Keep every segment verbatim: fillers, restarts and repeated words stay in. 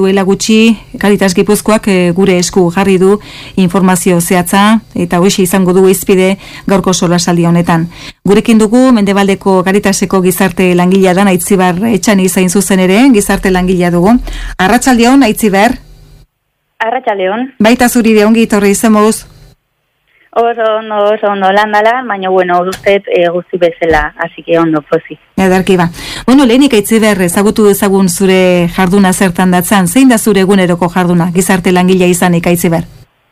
duela gutxi Caritas Gipuzkoak e, gure esku jarri du informazio zehatza eta hoxe izango du izpide gaurko solasaldi honetan. Gurekin dugu Mendebaldeko Caritaseko gizarte langilea da Aitziber Etxani zain zuzen ere, gizarte langilea dugu. Arratsaldeon Aitziber. Arratsaldeon. Baita zuri de ongi etorri izemuz. Oso ondo, oso ondo landala, baina bueno, ustez e, guzti bezala, así que ondo pozi. Edarki ba. Bueno, lehenik Aitziber, ezagutu ezagun zure jarduna zertan datzan, zein da zure eguneroko jarduna, gizarte langilea izanik Aitziber?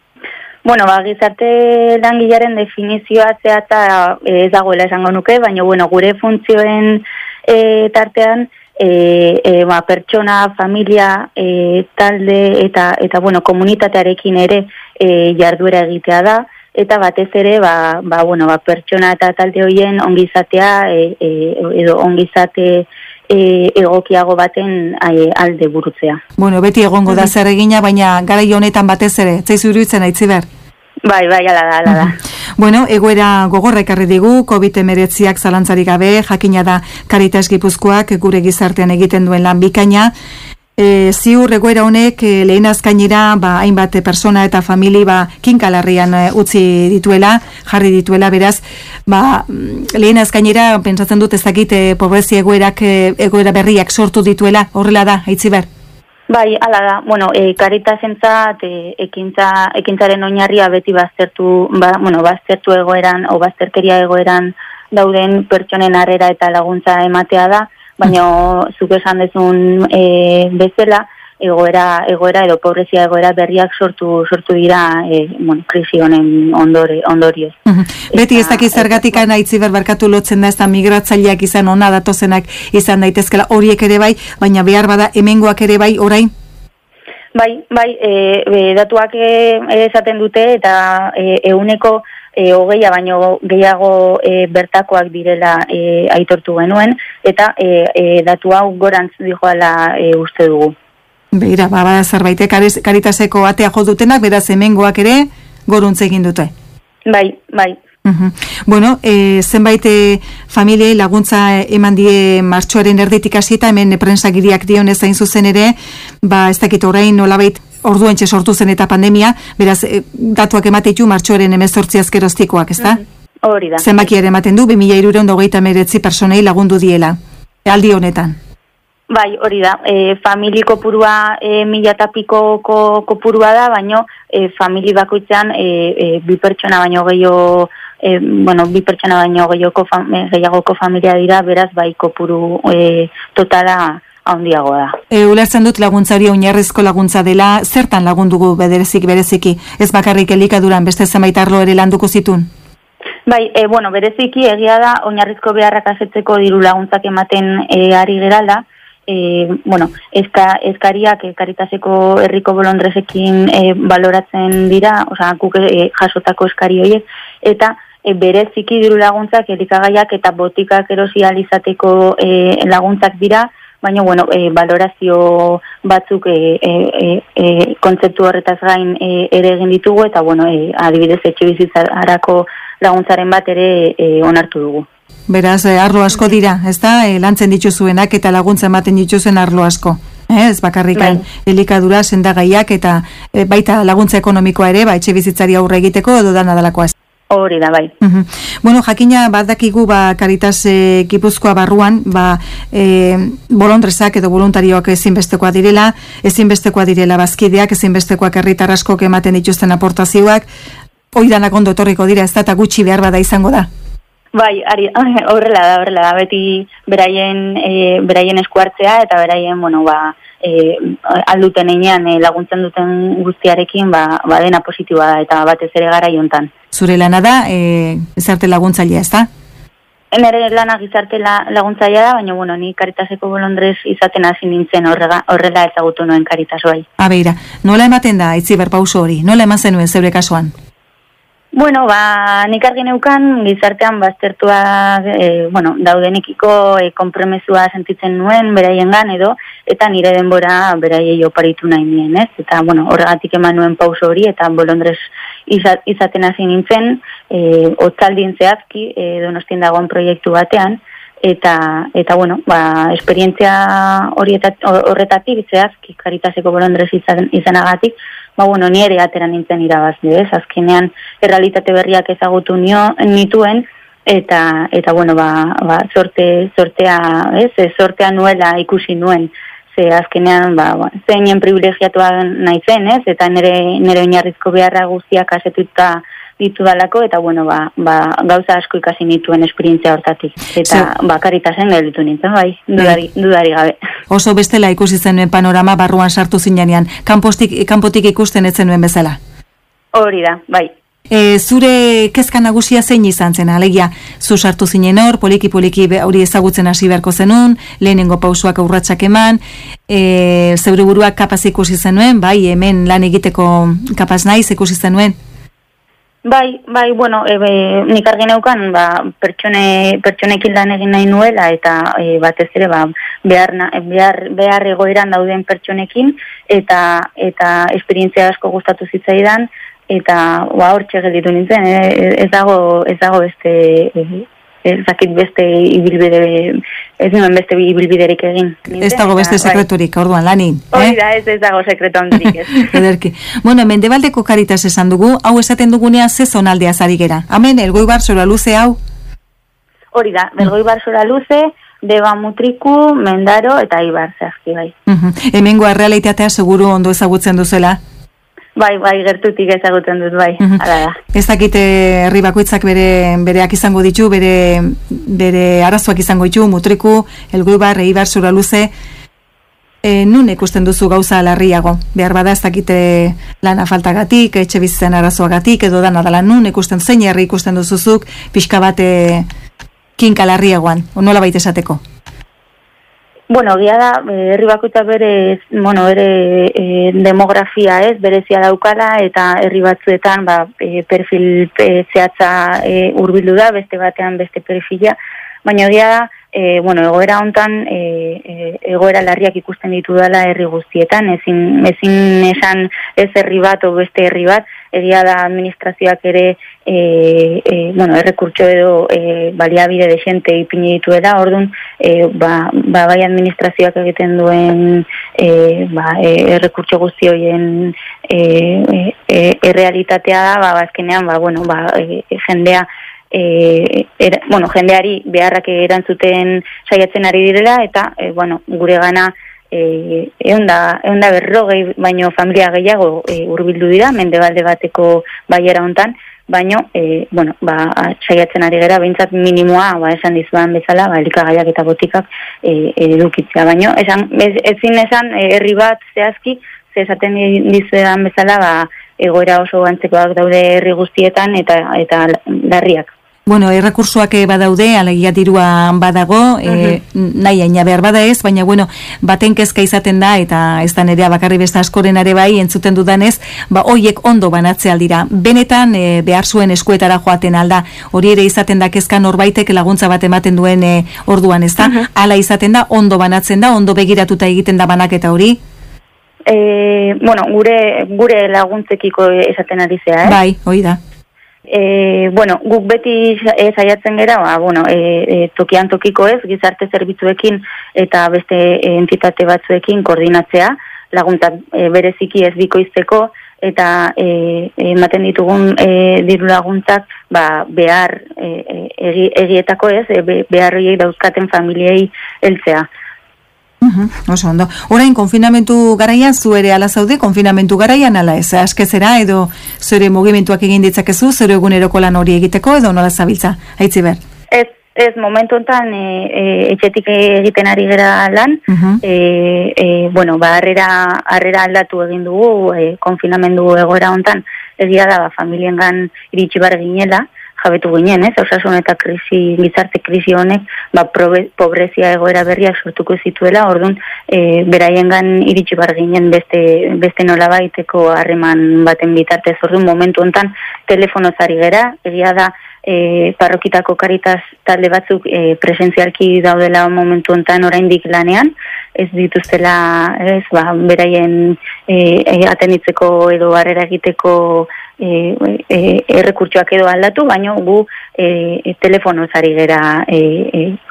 Bueno, ba, gizarte langilearen definizioa zehatza ez dagoela esango nuke, baina bueno, gure funtzioen e, tartean e, e, ba, pertsona, familia, e, talde eta eta bueno, komunitatearekin ere e, jarduera egitea da. Eta batez ere, ba, ba, bueno, ba, pertsona eta talde horien ongizatea e, e, edo ongizate e, egokiago baten e, alde burutzea. Bueno, beti egongo da zer egina, baina garai honetan batez ere, zaizu iruditzen Aitziber? Bai, bai, ala da, ala da. Bueno, egoera gogorra ekarri digu, covid hemeretziak zalantzarik gabe, jakina da Caritas Gipuzkoak gure gizartean egiten duen lan bikaina. E, ziur egoera honek e, lehen azkainera ba, hainbat persona eta famili ba, kinkalarrian e, utzi dituela, jarri dituela, beraz, ba, lehen azkainera pentsatzen dut ez dakit e, pobrezi egoerak, e, egoera berriak sortu dituela, horrela da, Aitziber? Bai, hala da, bueno, e, Caritasentzat e, ekintza, ekintzaren oinarria beti baztertu, ba, bueno, baztertu egoeran, o bazterkeria egoeran dauden pertsonen harrera eta laguntza ematea da, baina zuk esan dezun e, bezala, egoera, egoera edo pobrezia egoera berriak sortu sortu dira e, bueno, krisi honen ondore, ondorioz. Uh-huh. Beti ez dakiz zergatik Aitziber barkatu lotzen da ez da migratzaileak izan ona datozenak izan daitezkela horiek ere bai, baina behar bada hemengoak ere bai orain? Bai, bai, e, e, datuak e, esaten dute eta e, euneko E, hogeia baino gehiago e, bertakoak direla e, aitortu genuen, eta e, e, datu hau gorantz dijoala e, uste dugu. Beira, bada zerbait, Caritaseko atea jo dutenak, beraz hemengoak ere goruntz egin dute. Bai, bai. Uh-huh. Bueno, e, zenbait e, familiei laguntza eman die martxoaren erditik hasita, hemen prensagiriak dionez hain zuzen ere, ba ez dakit orain nolabait orduentxe sortu zen eta pandemia, beraz, e, datuak emateitu martxoaren hemezortzi azkeroztikoak, ez da? Hori da. Zenbaki ere ematen du, bi mila hirurehun eta hogeita hemeretzi personei lagundu diela, aldi honetan. Bai, hori da. E, famili kopurua e, mila eta piko ko, kopurua da, baino e, famili bakoitzean e, e, bi pertsona baino gehiago, e, bueno, bi pertsona baino gehiagoko, fam, gehiagoko familia dira, beraz, bai kopuru e, totala handiago da. E, ulertzen dut laguntza hori oinarrizko laguntza dela, zertan lagundugu bederezik bereziki, ez bakarrik elikaduran beste zenbait arlo ere landuko zitun? Bai, e, bueno, bereziki egia da oinarrizko beharrak asetzeko diru laguntzak ematen e, ari geralda, e, bueno, eska, eskariak e, Caritaseko herriko bolondresekin e, baloratzen dira, osea, guk e, jasotako eskari horiek, eta e, bereziki diru laguntzak elikagaiak eta botikak erosi ahal izateko e, laguntzak dira, baina, bueno, e, valorazio batzuk e, e, e, kontzeptu horretaz gain e, ere egin ditugu, eta, bueno, e, adibidez etxe bizitzarako laguntzaren bat ere e, onartu dugu. Beraz, e, arlo asko dira, ez da? E, lantzen dituzuenak eta laguntza ematen dituzen arlo asko. Eh, ez bakarrikan elikadura, sendagaiak eta e, baita laguntza ekonomikoa ere, ba, etxe bizitzari aurre egiteko edo dana dalakoa. Hori da, bai. Uh-huh. Bueno, jakina badakigu ba Caritas e, Gipuzkoa barruan, ba e, bolondresak edo voluntarioak ezinbestekoa direla, ezinbestekoa direla bazkideak, ezinbestekoak herritar askok ematen dituzten aportazioak, oidanak ondo etorriko dira, ez da, eta gutxi behar bada izango da. Bai, ari, horrela da, horrela da, beti beraien, e, beraien eskuartzea eta beraien, bueno, ba, e, alduten einean e, laguntzen duten guztiarekin, ba, ba dena positiboa da, eta batez ere gara jontan. Zure lana da, e, gizarte laguntzailea, ez da? Nere lana gizarte laguntzailea da, baina, bueno, ni Caritaseko bolondrez izaten hasi nintzen horrega, horrela ezagutu noen Caritas bai. Abeira, nola ematen da, Aitziber pauso hori? Nola eman zenuen zeure kasuan? Bueno, ba, nik argi neukan gizartean baztertua, e, bueno, daudenekiko e, konpromesua sentitzen nuen beraiengan edo, eta nire denbora beraiei oparitu nahi nien, ez? Eta, bueno, horregatik eman nuen pauso hori, eta bolondrez izaten hasi nintzen, e, otzaldin zehazki, e, Donostien dagoen proiektu batean, eta eta bueno, ba esperientzia horretatik zehazki Caritaseko bolondres izanagatik, ba bueno, ni ere atera nintzen irabazle, ez? Azkenean errealitate berriak ezagutu nio nituen eta eta bueno, ba ba sorte sortea, ez? Sortea nuela ikusi nuen. Ze azkenean ba, ba zeinen privilegiatua naizen, ez? Eta nere nere oinarrizko beharra guztiak asetuta ditudalako eta bueno, ba, ba gauza asko ikasi nituen esperientzia hortatik. Eta so, ba Caritasen gelditu nintzen, bai, dudari, dudari gabe. Oso bestela ikusi zenuen panorama barruan sartu zinenean, kanpotik kanpotik ikusten ez zenuen bezala. Hori da, bai. E, zure kezka nagusia zein izan zen, alegia, zu sartu zinen hor, poliki-poliki hori ezagutzen hasi beharko zenun, lehenengo pausuak aurratsak eman, e, zeure buruak kapaz ikusi zenuen, bai, hemen lan egiteko kapaz naiz ikusi zenuen? Bai, bai, bueno, e, be, nik argi neukan, ba, pertsone, pertsonekin lan egin nahi nuela, eta e, batez ere, ba, behar, behar, behar egoeran dauden pertsonekin, eta, eta esperientzia asko gustatu zitzaidan, eta ba hortxe gelditu nintzen, eh? ez dago ez dago beste ez dakit beste ibilbide, ez nuen beste ibilbiderik egin. Nintzen, ez dago beste sekreturik, bai. Orduan lanin. Hori da, ez, ez dago sekretu handirik ez. Ederki. Bueno, Mendebaldeko Caritas esan dugu, hau esaten dugunean ze zonaldea zari gera. Hemen, Elgoibar Soraluze hau? Hori da, Elgoibar Soraluze, Deba Mutriku, Mendaro eta Ibar zehazki bai. Uh-huh. Hemengo errealitatea seguru ondo ezagutzen duzela? Bai, bai, gertutik ezagutzen dut, bai, uh-huh. Hala da. Ez dakite herri bakoitzak bere, bereak izango ditu, bere, bere arazoak izango ditu, Mutriku, Elgoibar, Eibar, Soraluze, e, nun ikusten duzu gauza larriago? Behar bada ez dakite lana faltagatik, etxe bizitzen arazoagatik, edo dana dala nun ikusten, zein herri ikusten duzuzuk, pixka bate kinka larriagoan, onola baita esateko? Bueno, gia da, herri bakoitza bere, bueno, bere e, demografia ez, berezia daukala, eta herri batzuetan ba, e, perfil e, zehatza e, hurbildu da, beste batean beste perfila, baina gia da, e, bueno, egoera hontan, e, e, egoera larriak ikusten ditu dela herri guztietan, ezin, ezin esan ez herri bat o beste herri bat, egia da administrazioak ere e, e, bueno, errekurtso edo e, baliabide de xente ipini dituela, orduan e, ba, ba, bai administrazioak egiten duen e, ba, e, errekurtso guzti horien e, e, errealitatea da, ba, azkenean, ba, bueno, ba, e, jendea E, er, bueno, jendeari beharrak erantzuten saiatzen ari direla, eta e, bueno, gure gana e, eunda, eunda berrogei baino familia gehiago e, hurbildu dira, Mendebalde bateko baiera hontan, baino, e, bueno, ba, saiatzen ari gara, behintzat minimoa, ba, esan dizuan bezala, ba, elikagaiak eta botikak e, edukitzea, baino, esan, ez, ezin esan herri bat zehazki, ze esaten dizuetan bezala, ba, egoera oso antzekoak daude herri guztietan eta eta larriak. Bueno, errekursoak badaude, alegia dirua badago, uh-huh. e, nahi aina behar bada ez, baina bueno, baten kezka izaten da, eta ez da nerea bakarri besta askoren are bai, entzuten dudanez, ba, hoiek ondo banatze aldira. Benetan, e, behar zuen eskuetara joaten alda, hori ere izaten da kezka norbaitek laguntza bat ematen duen e, orduan, ez da? Uh-huh. Hala izaten da, ondo banatzen da, ondo begiratuta egiten da banaketa hori? E, bueno, gure, gure laguntzekiko esaten ari zea, eh? Bai, hoi da. E, bueno, guk beti saiatzen gera, ba, bueno, e, e, tokian tokiko ez, gizarte zerbitzuekin eta beste entitate batzuekin koordinatzea, laguntza e, bereziki ez bikoizteko, eta e, ematen ditugun e, diru laguntzak ba, behar e, egi, egietako ez, e, beharriei dauzkaten familiei heltzea. Uh-huh, oso ondo. Orain konfinamentu garaian zu ere ala zaude, konfinamentu garaian ala ez, askezera edo zure mugimenduak egin ditzakezu, zure eguneroko lan hori egiteko edo nola zabiltza, Aitziber? Ez, ez momentu honetan e, e, etxetik egiten ari gera lan, uh-huh. e, e, bueno, ba, harrera, harrera aldatu egin dugu, e, konfinamendu egoera honetan, egia da, ba, familiengan iritsi bar ginela, jabetu ginen, ez, osasun eta krisi, gizarte krisi honek, ba, probe, pobrezia egoera berriak sortuko zituela, orduan, e, beraiengan iritsi bar ginen beste, beste nola baiteko harreman baten bitartez, orduan momentu hontan telefonoz ari gera, egia da, e, parrokitako Caritas talde batzuk e, presentzialki daudela momentu hontan oraindik lanean, ez dituztela, ez, ba, beraien e, e, atenitzeko edo harrera egiteko E, e, errekurtsoak edo aldatu, baina gu e, e, telefonoz ari gera e, e,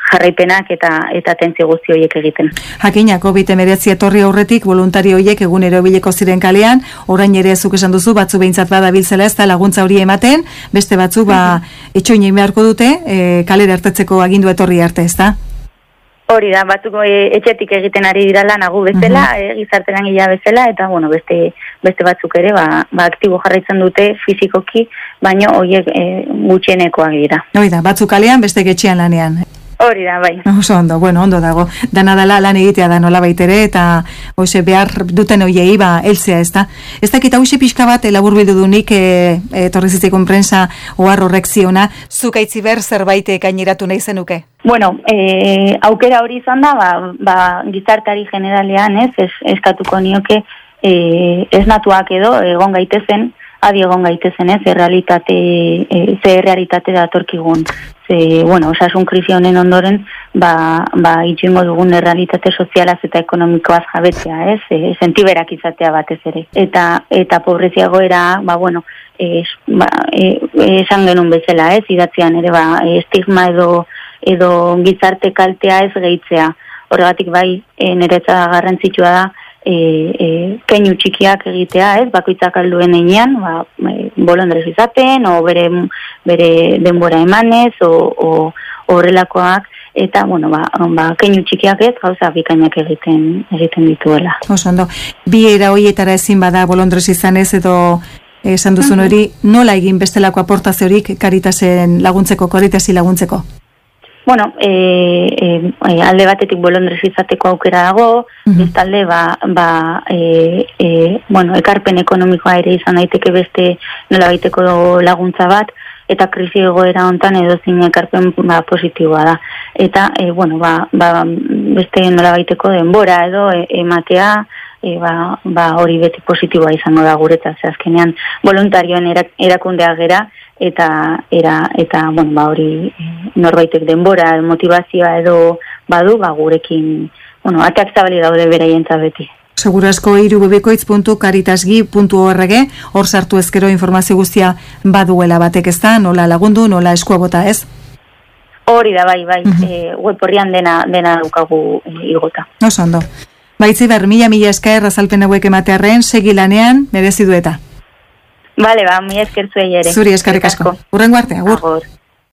jarraipenak eta eta atentzio guzti horiek egiten. Jakina, covid hemeretzi etorri aurretik voluntario horiek egunero bileko ziren kalean, orain ere zuk esan duzu, batzu behintzat badabiltzela ez da laguntza hori ematen, beste batzu ba etxoin beharko dute, e, kalera ertetzeko agindu etorri arte, ez da? Hori da, batzuk e, etxetik egiten ari dira lan agu bezala, uh-huh. e, gizarte langilea bezala, eta bueno, beste beste batzuk ere, ba, ba aktibo jarraitzen dute fizikoki, baino horiek e, gutxienekoak dira. Hori da, batzuk kalean, beste etxean lanean. Hori da, bai. Oso ondo, bueno, ondo dago. Dana dela lan egitea da nola baitere, eta hoxe behar duten hoiei, ba, eltzea, ez da. Ez dakit, hauxe pixka bat, laburbildu dunik, e, e, torrizitzikon prensa, ohar horrek ziona, zuk aitziber zerbait gaineratu nahi zenuke? Bueno, e, aukera hori izan da, ba, ba, gizartari generalean, ez, ez eskatuko nioke, e, ez natuak edo, egon gaitezen, adi egon gaitezen, ez, errealitate, e, ze realitate datorkigun. Ze, bueno, osasun krisi honen ondoren, ba, ba itxingo dugun errealitate sozialaz eta ekonomikoaz jabetzea, ez, e, sentiberak izatea batez ere. Eta, eta pobreziagoera, ba, bueno, es, ba, e, esan genuen bezala, ez, idatzean ere, ba, estigma edo, edo gizarte kaltea ez gehitzea. Horregatik bai, e, niretza garrantzitsua da, e, e, keinu txikiak egitea, ez, bakoitzak alduen einean, ba, e, bolondrez izaten, o bere, bere denbora emanez, o horrelakoak, eta, bueno, ba, ba, keinu txikiak ez, gauza bikainak egiten, egiten dituela. Oso ondo, bi era hoietara ezin bada bolondrez izanez, edo esan duzun hori, nola egin bestelako aportaziorik Caritasen laguntzeko, Caritasi laguntzeko? Bueno, e, e, alde batetik bolondrez izateko aukera dago, uh-huh. ez talde, ba, ba e, e, bueno, ekarpen ekonomikoa ere izan daiteke beste nola baiteko laguntza bat, eta krisi egoera hontan edo zin ekarpen ba, positiboa da. Eta, e, bueno, ba, ba, beste nola baiteko denbora edo e, ematea, e, ba, ba, hori beti positiboa izango da guretzat, ze azkenean voluntarioen erak, erakundea gera, eta era eta bueno ba hori norbaitek denbora motivazioa edo badu ba gurekin bueno ateak zabali daude beraientzat beti. Segurazko irubebikoitz puntu caritasgi puntu org hor sartu ezkero informazio guztia baduela batek ez da, nola lagundu, nola eskua bota, ez? Hori da bai, bai, uh-huh. e, web horrian dena dena daukagu e, igota. Oso ondo. Baitziber, mila mila esker azalpen hauek ematearren, segi lanean, merezi dueta. Vale, ba, mi esker zuei ere. Zuri eskerrik asko. Hurrengo arte, agur. Agur.